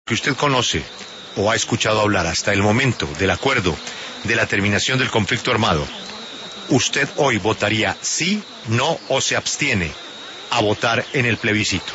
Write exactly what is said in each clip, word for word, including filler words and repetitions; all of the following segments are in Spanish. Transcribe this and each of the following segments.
que usted conoce o ha escuchado hablar hasta el momento del acuerdo de la terminación del conflicto armado, usted hoy votaría sí, no o se abstiene a votar en el plebiscito.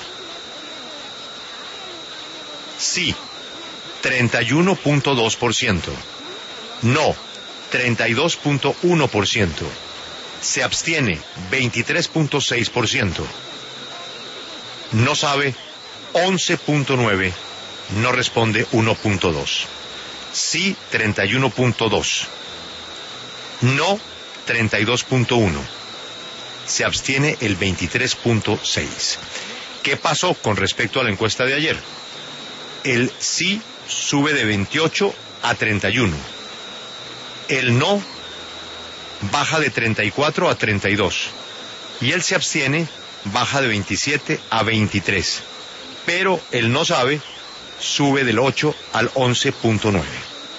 Sí, treinta y uno punto dos por ciento. No, treinta y dos punto uno por ciento. Se abstiene, veintitrés punto seis por ciento. No sabe, once punto nueve por ciento. No responde, uno punto dos. Sí, treinta y uno punto dos. No, treinta y dos punto uno. Se abstiene el veintitrés punto seis. ¿Qué pasó con respecto a la encuesta de ayer? El sí sube de veintiocho a treinta y uno. El no baja de treinta y cuatro a treinta y dos. Y el se abstiene baja de veintisiete a veintitrés. Pero el no sabe sube del ocho al once punto nueve.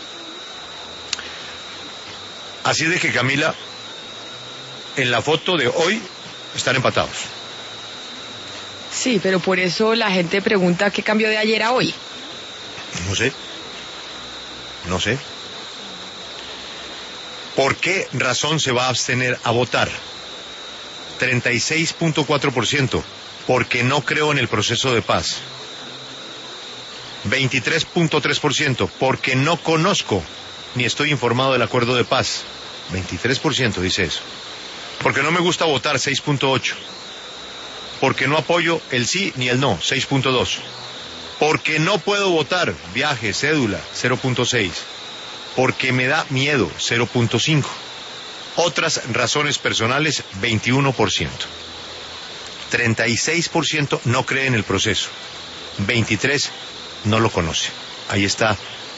Así de que, Camila, en la foto de hoy están empatados. Sí, pero por eso la gente pregunta qué cambió de ayer a hoy. No sé. No sé. ¿Por qué razón se va a abstener a votar? treinta y seis punto cuatro por ciento. Porque no creo en el proceso de paz. veintitrés punto tres por ciento. Porque no conozco ni estoy informado del acuerdo de paz. veintitrés por ciento dice eso. Porque no me gusta votar, seis punto ocho. Porque no apoyo el sí ni el no, seis punto dos. Porque no puedo votar, viaje, cédula, cero punto seis. Porque me da miedo, cero punto cinco. Otras razones personales, veintiuno por ciento. treinta y seis por ciento no cree en el proceso. veintitrés por ciento no lo conoce. Ahí está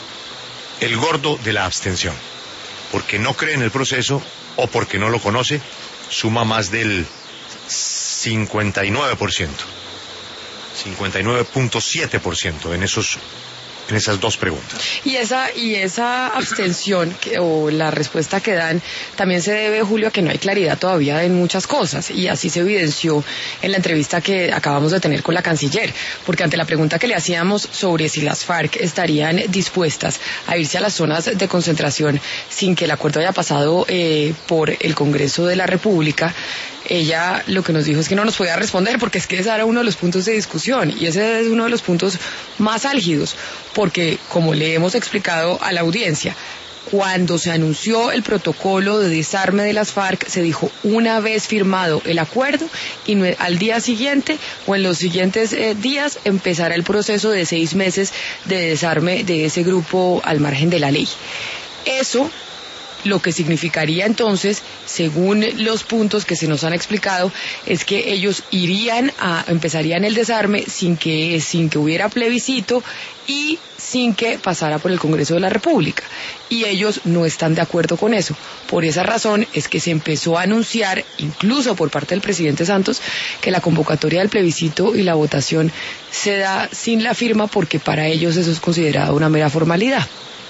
el gordo de la abstención. Porque no cree en el proceso o porque no lo conoce, suma más del cincuenta y nueve por ciento. cincuenta y nueve punto siete por ciento en esos en esas dos preguntas. Y esa y esa abstención que, o la respuesta que dan también se debe, Julio, a que no hay claridad todavía en muchas cosas, y así se evidenció en la entrevista que acabamos de tener con la canciller, porque ante la pregunta que le hacíamos sobre si las FARC estarían dispuestas a irse a las zonas de concentración sin que el acuerdo haya pasado eh, por el Congreso de la República, ella lo que nos dijo es que no nos podía responder porque es que ese era uno de los puntos de discusión y ese es uno de los puntos más álgidos, porque como le hemos explicado a la audiencia, cuando se anunció el protocolo de desarme de las FARC, se dijo una vez firmado el acuerdo y no, al día siguiente o en los siguientes eh, días empezará el proceso de seis meses de desarme de ese grupo al margen de la ley. Eso lo que significaría entonces, según los puntos que se nos han explicado, es que ellos irían a, empezarían el desarme sin que, sin que hubiera plebiscito y sin que pasara por el Congreso de la República. Y ellos no están de acuerdo con eso. Por esa razón es que se empezó a anunciar, incluso por parte del presidente Santos, que la convocatoria del plebiscito y la votación se da sin la firma porque para ellos eso es considerado una mera formalidad.